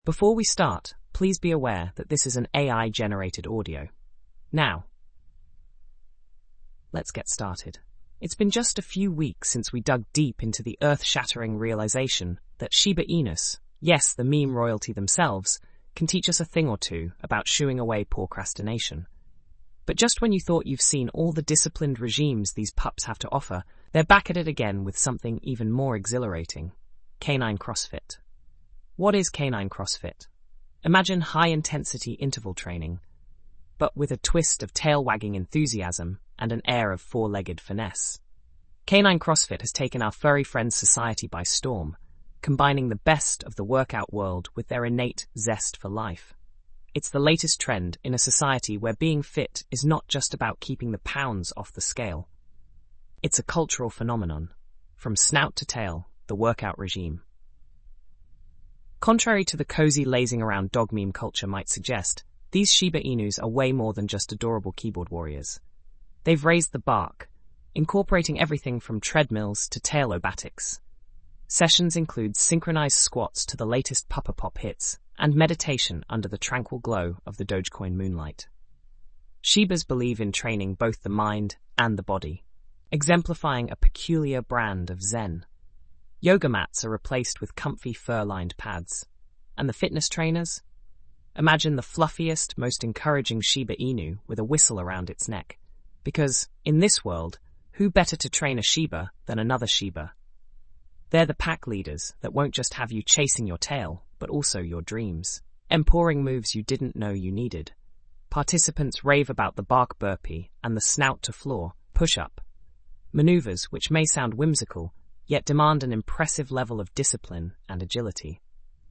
Before we start, please be aware that this is an AI-generated audio. Now, let's get started. It's been just a few weeks since we dug deep into the earth-shattering realization that Shiba Inus, yes, the meme royalty themselves, can teach us a thing or two about shooing away procrastination. But just when you thought you've seen all the disciplined regimes these pups have to offer, they're back at it again with something even more exhilarating: canine CrossFit. What is canine CrossFit? Imagine high-intensity interval training, but with a twist of tail-wagging enthusiasm and an air of four-legged finesse. Canine CrossFit has taken our furry friends' society by storm, combining the best of the workout world with their innate zest for life. It's the latest trend in a society where being fit is not just about keeping the pounds off the scale. It's a cultural phenomenon, from snout to tail, the workout regime. Contrary to the cozy lazing around dog meme culture might suggest, these Shiba Inus are way more than just adorable keyboard warriors. They've raised the bark, incorporating everything from treadmills to tail-obatics. Sessions include synchronized squats to the latest Puppa Pop hits, and meditation under the tranquil glow of the Dogecoin moonlight. Shibas believe in training both the mind and the body, exemplifying a peculiar brand of Zen. Yoga mats are replaced with comfy fur-lined pads. And the fitness trainers? Imagine the fluffiest, most encouraging Shiba Inu with a whistle around its neck. Because, in this world, who better to train a Shiba than another Shiba? They're the pack leaders that won't just have you chasing your tail, but also your dreams. Empowering moves you didn't know you needed. Participants rave about the bark burpee and the snout-to-floor push-up. Maneuvers which may sound whimsical, yet demand an impressive level of discipline and agility.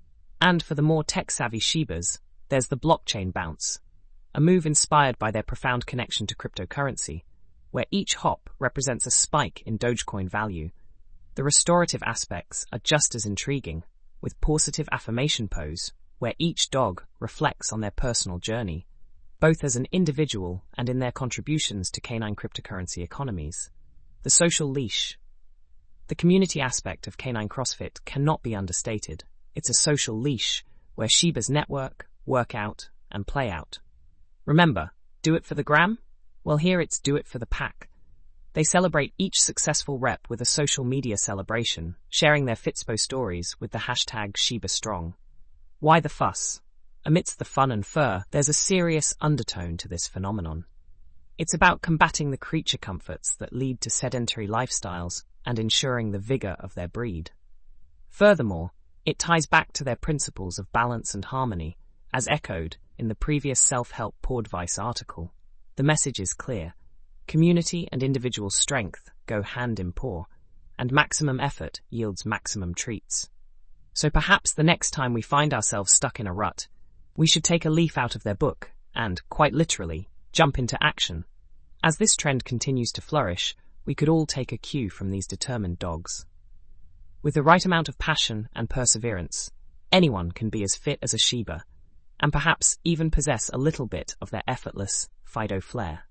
And for the more tech-savvy Shibas, there's the blockchain bounce, a move inspired by their profound connection to cryptocurrency, where each hop represents a spike in Dogecoin value. The restorative aspects are just as intriguing, with positive affirmation pose, where each dog reflects on their personal journey, both as an individual and in their contributions to canine cryptocurrency economies. The social leash. The community aspect of canine CrossFit cannot be understated. It's a social leash where Shibas network, work out, and play out. Remember, do it for the gram? Well, here it's do it for the pack. They celebrate each successful rep with a social media celebration, sharing their Fitspo stories with the hashtag ShibaStrong. Why the fuss? Amidst the fun and fur, there's a serious undertone to this phenomenon. It's about combating the creature comforts that lead to sedentary lifestyles and ensuring the vigor of their breed. Furthermore, it ties back to their principles of balance and harmony, as echoed in the previous self-help Podvice article. The message is clear. Community and individual strength go hand in paw, and maximum effort yields maximum treats. So perhaps the next time we find ourselves stuck in a rut, we should take a leaf out of their book and, quite literally, jump into action. As this trend continues to flourish, we could all take a cue from these determined dogs. With the right amount of passion and perseverance, anyone can be as fit as a Shiba, and perhaps even possess a little bit of their effortless Fido flair.